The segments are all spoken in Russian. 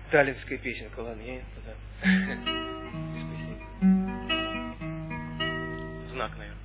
Таллинская песенка, ладно, я да. Без пояснений. Знак, наверное.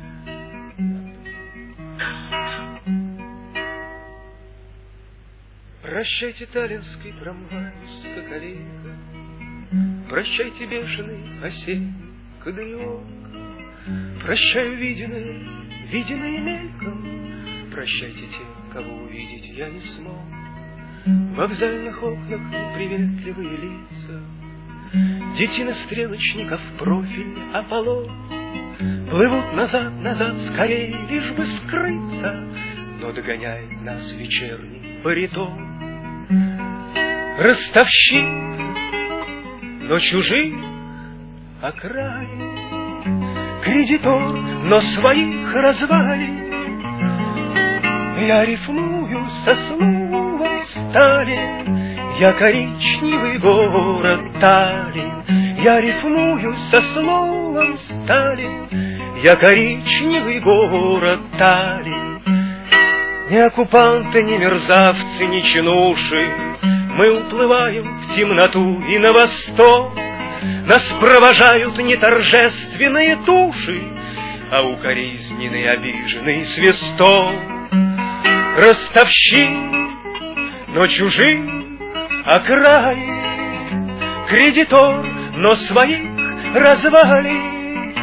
Прощайте, таллинский трамвай, скакалейка, прощайте, бешеный осенний кадриок, прощаю виденное, виденное мельком, прощайте те, кого увидеть я не смог. В вокзальных окнах неприветливые лица, детина-стрелочников профиль Аполлон, плывут назад, назад, скорее, лишь бы скрыться, но догоняет нас вечерний баритон. Ростовщик, но чужих окраин, кредитор, но своих развалин. Я рифмую со словом Сталин, я коричневый город Таллин. Я рифмую со словом Сталин, я коричневый город Таллин. Ни оккупанты, ни мерзавцы, ни чинуши, мы уплываем в темноту и на восток. Нас провожают не торжественные туши, а укоризненный, обиженный свисток. Ростовщик, но чужих окраин, кредитор, но своих развалин.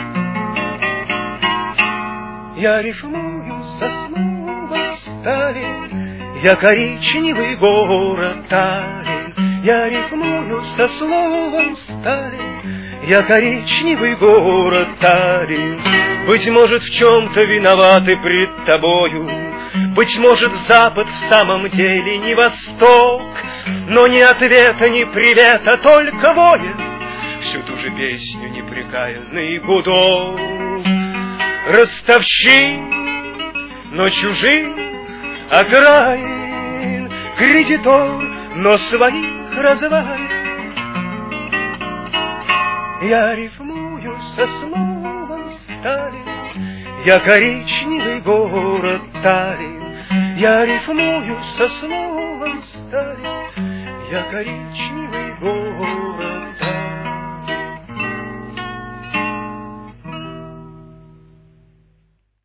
Я рифмую со словом Сталин, я коричневый город Таллин. Я рифмую со словом Сталин, я коричневый город Таллин. Быть может, в чем-то виноваты пред тобою, быть может, Запад в самом деле не Восток, но ни ответа, ни привета, только воет всю ту же песню непрекаянный гудок. Ростовщик, но чужих окраин, кредитор, но своих развалин. Я рифмую со словом Сталин, я коричневый город Таллин. Я рифмую со словом Сталин, я коричневый город Таллин.